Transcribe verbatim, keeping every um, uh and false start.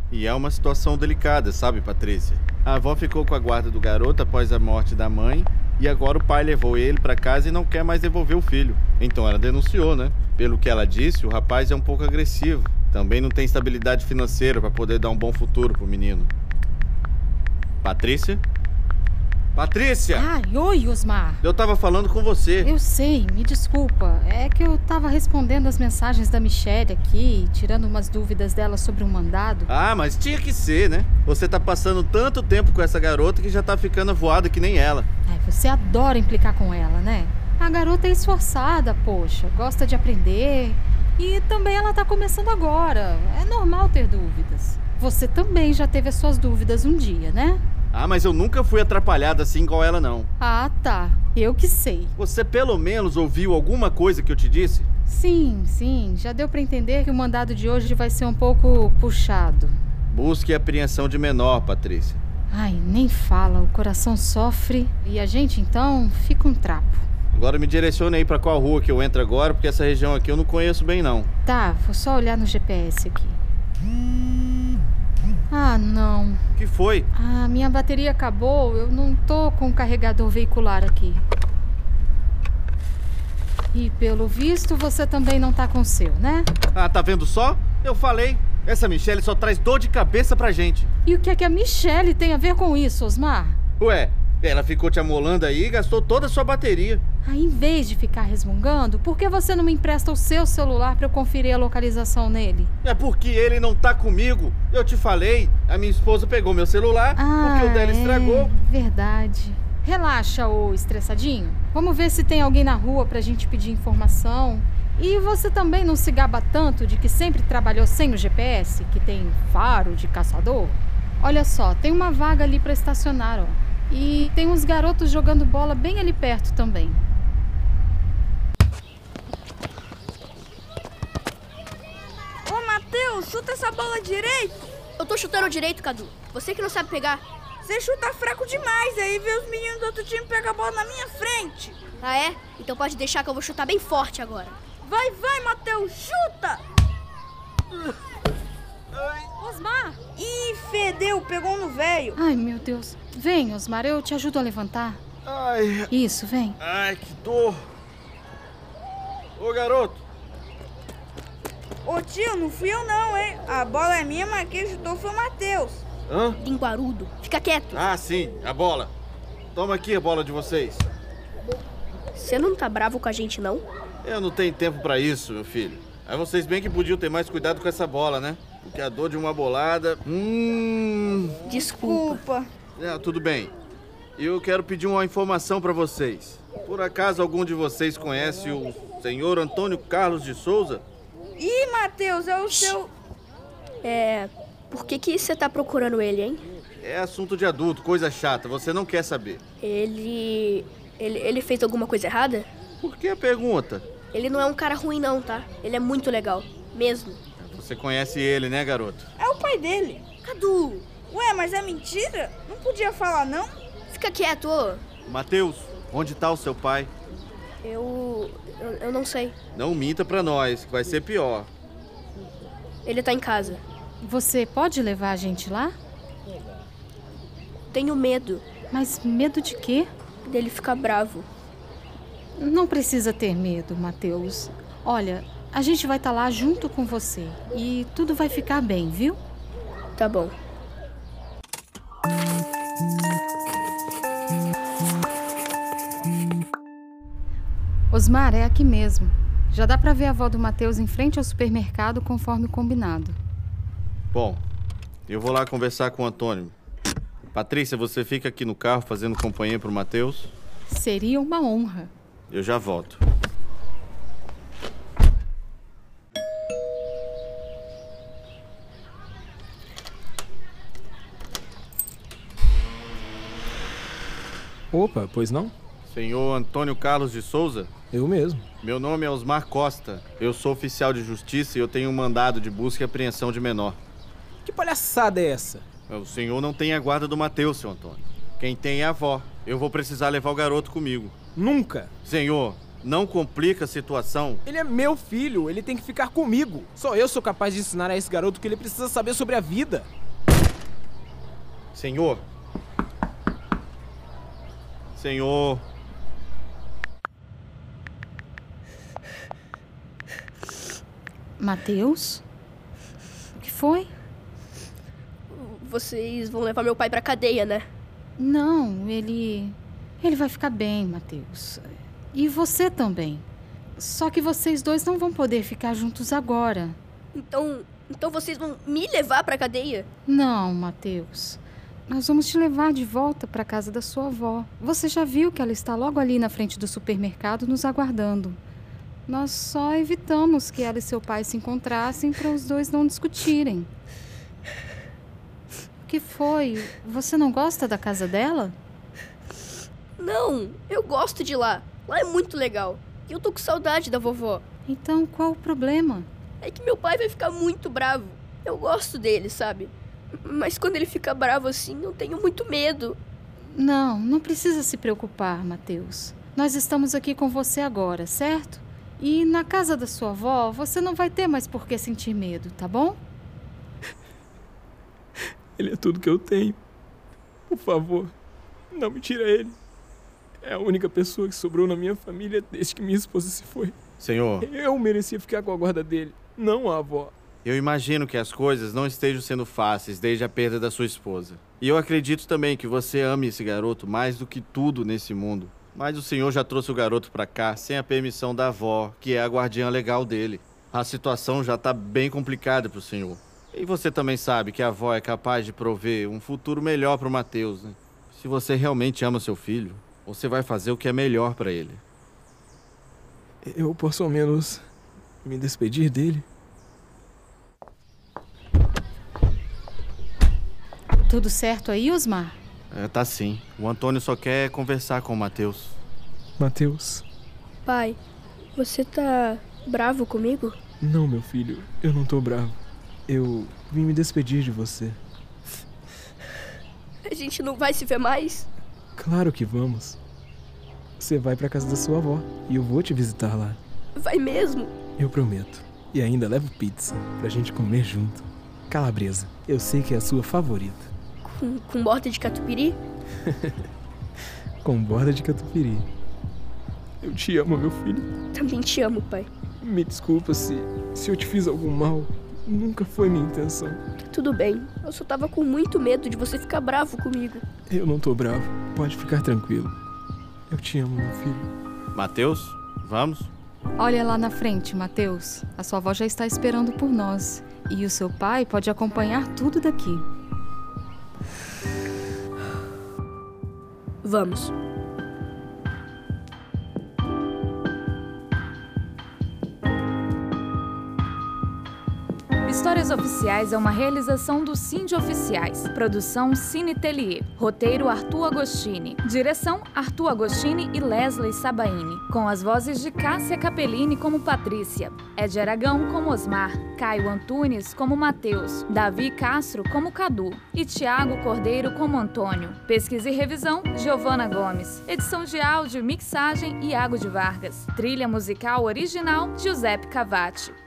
E é uma situação delicada, sabe, Patrícia? A avó ficou com a guarda do garoto após a morte da mãe e agora o pai levou ele pra casa e não quer mais devolver o filho. Então ela denunciou, né? Pelo que ela disse, o rapaz é um pouco agressivo. Também não tem estabilidade financeira pra poder dar um bom futuro pro menino. Patrícia? Patrícia! Ai, oi, Osmar. Eu tava falando com você. Eu sei, me desculpa. É que eu tava respondendo as mensagens da Michelle aqui, tirando umas dúvidas dela sobre um mandado. Ah, mas tinha que ser, né? Você tá passando tanto tempo com essa garota que já tá ficando voada que nem ela. Ai, você adora implicar com ela, né? A garota é esforçada, poxa, gosta de aprender. E também ela tá começando agora. É normal ter dúvidas. Você também já teve as suas dúvidas um dia, né? Ah, mas eu nunca fui atrapalhado assim igual ela, não. Ah, tá. Eu que sei. Você pelo menos ouviu alguma coisa que eu te disse? Sim, sim. Já deu pra entender que o mandado de hoje vai ser um pouco puxado. Busque a apreensão de menor, Patrícia. Ai, nem fala. O coração sofre. E a gente, então, fica um trapo. Agora me direcione aí pra qual rua que eu entro agora, porque essa região aqui eu não conheço bem, não. Tá, vou só olhar no G P S aqui. Ah, não. O que foi? Ah, minha bateria acabou. Eu não tô com o carregador veicular aqui. E pelo visto, você também não tá com o seu, né? Ah, tá vendo só? Eu falei. Essa Michelle só traz dor de cabeça pra gente. E o que é que a Michelle tem a ver com isso, Osmar? Ué, ela ficou te amolando aí e gastou toda a sua bateria. Ah, em vez de ficar resmungando, por que você não me empresta o seu celular pra eu conferir a localização nele? É porque ele não tá comigo. Eu te falei, a minha esposa pegou meu celular ah, porque o dela é, estragou. Verdade. Relaxa, ô estressadinho. Vamos ver se tem alguém na rua pra gente pedir informação. E você também não se gaba tanto de que sempre trabalhou sem o G P S, que tem faro de caçador? Olha só, tem uma vaga ali pra estacionar, ó. E tem uns garotos jogando bola bem ali perto também. Ô, Matheus, chuta essa bola direito. Eu tô chutando direito, Cadu. Você que não sabe pegar. Você chuta fraco demais, aí vê os meninos do outro time pegar a bola na minha frente. Ah, é? Então pode deixar que eu vou chutar bem forte agora. Vai, vai, Matheus, chuta! Osmar! Ih, fedeu, pegou no velho. Ai, meu Deus. Vem, Osmar, eu te ajudo a levantar. Ai, Isso, vem. ai, que dor. Ô, garoto. Ô, tio, não fui eu não, hein? A bola é minha, mas quem chutou foi o Matheus. Hã? Linguarudo. Fica quieto. Ah, sim, a bola. Toma aqui a bola de vocês. Você não tá bravo com a gente, não? Eu não tenho tempo pra isso, meu filho. Aí vocês bem que podiam ter mais cuidado com essa bola, né? Porque a dor de uma bolada... Hum... Desculpa. Desculpa. É, tudo bem. Eu quero pedir uma informação pra vocês. Por acaso algum de vocês conhece o senhor Antônio Carlos de Souza? Ih, Matheus, é o seu... É... Por que que você tá procurando ele, hein? É assunto de adulto, coisa chata. Você não quer saber. Ele... Ele, ele fez alguma coisa errada? Por que a pergunta? Ele não é um cara ruim, não, tá? Ele é muito legal. Mesmo. Você conhece ele, né, garoto? É o pai dele. Cadu! Ué, mas é mentira? Não podia falar, não? Fica quieto, ô. Matheus, onde tá o seu pai? Eu... eu... Eu não sei. Não minta pra nós, que vai ser pior. Ele tá em casa. Você pode levar a gente lá? Tenho medo Mas medo de quê? dele ficar bravo. Não precisa ter medo, Matheus. Olha, a gente vai estar lá junto com você. E tudo vai ficar bem, viu? Tá bom. Osmar, é aqui mesmo. Já dá pra ver a avó do Matheus em frente ao supermercado conforme combinado. Bom, eu vou lá conversar com o Antônio. Patrícia, você fica aqui no carro fazendo companhia pro Matheus? Seria uma honra. Eu já volto. Opa, pois não? Senhor Antônio Carlos de Souza? Eu mesmo. Meu nome é Osmar Costa. Eu sou oficial de justiça e eu tenho um mandado de busca e apreensão de menor. Que palhaçada é essa? O senhor não tem a guarda do Matheus, seu Antônio. Quem tem é a avó. Eu vou precisar levar o garoto comigo. Nunca! Senhor, não complica a situação. Ele é meu filho, ele tem que ficar comigo. Só eu sou capaz de ensinar a esse garoto que ele precisa saber sobre a vida. Senhor. Senhor. Mateus? O que foi? Vocês vão levar meu pai pra cadeia, né? Não, ele... Ele vai ficar bem, Mateus. E você também. Só que vocês dois não vão poder ficar juntos agora. Então, então vocês vão me levar pra cadeia? Não, Mateus. Nós vamos te levar de volta pra casa da sua avó. Você já viu que ela está logo ali na frente do supermercado nos aguardando. Nós só evitamos que ela e seu pai se encontrassem para os dois não discutirem. O que foi? Você não gosta da casa dela? Não, eu gosto de lá. Lá é muito legal. E eu tô com saudade da vovó. Então, qual o problema? É que meu pai vai ficar muito bravo. Eu gosto dele, sabe? Mas quando ele fica bravo assim, eu tenho muito medo. Não, não precisa se preocupar, Mateus. Nós estamos aqui com você agora, certo? E na casa da sua avó, você não vai ter mais por que sentir medo, tá bom? Ele é tudo que eu tenho. Por favor, não me tira ele. É a única pessoa que sobrou na minha família desde que minha esposa se foi. Senhor. Eu merecia ficar com a guarda dele, não a avó. Eu imagino que as coisas não estejam sendo fáceis desde a perda da sua esposa. E eu acredito também que você ame esse garoto mais do que tudo nesse mundo. Mas o senhor já trouxe o garoto pra cá sem a permissão da avó, que é a guardiã legal dele. A situação já tá bem complicada pro senhor. E você também sabe que a avó é capaz de prover um futuro melhor pro Mateus, né? Se você realmente ama seu filho, você vai fazer o que é melhor pra ele. Eu posso ao menos me despedir dele? Tudo certo aí, Osmar? É, tá sim. O Antônio só quer conversar com o Mateus. Mateus. Pai, você tá bravo comigo? Não, meu filho, eu não tô bravo. Eu vim me despedir de você. A gente não vai se ver mais? Claro que vamos. Você vai pra casa da sua avó e eu vou te visitar lá. Vai mesmo? Eu prometo. E ainda levo pizza pra gente comer junto. Calabresa, eu sei que é a sua favorita. Com, com borda de catupiry? Com borda de catupiry. Eu te amo, meu filho. Também te amo, pai. Me desculpa se, se eu te fiz algum mal. Nunca foi minha intenção. Tudo bem. Eu só tava com muito medo de você ficar bravo comigo. Eu não tô bravo. Pode ficar tranquilo. Eu te amo, meu filho. Mateus, vamos? Olha lá na frente, Mateus. A sua avó já está esperando por nós. E o seu pai pode acompanhar tudo daqui. Vamos. Histórias Oficiais é uma realização do Cine Oficiais. Produção Cine Telier. Roteiro Arthur Agostini. Direção Arthur Agostini e Leslie Sabaini. Com as vozes de Cássia Capellini como Patrícia, Ed Aragão como Osmar, Caio Antunes como Mateus, Davi Castro como Cadu e Tiago Cordeiro como Antônio. Pesquisa e revisão, Giovana Gomes. Edição de áudio e mixagem, Iago de Vargas. Trilha musical original, Giuseppe Cavati.